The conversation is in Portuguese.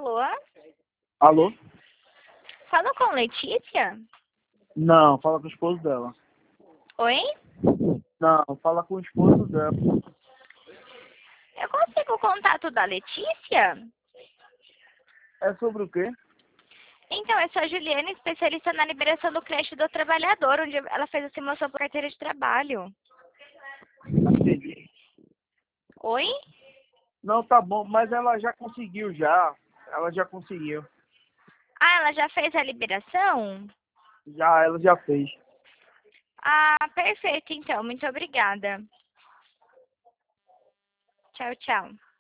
Alô? Alô? Falo com Letícia? Não, fala com o esposo dela. Oi? Não, fala com o esposo dela. Eu consigo o contato da Letícia? É sobre o quê? Então, eu sou a Juliana, especialista na liberação do crédito do trabalhador, onde ela fez a simulação por carteira de trabalho. Entendi. Oi? Não, tá bom, mas ela já conseguiu já. Ela já conseguiu. Ah, ela já fez a liberação? Ela já fez. Ah, perfeito, então. Muito obrigada. Tchau, tchau.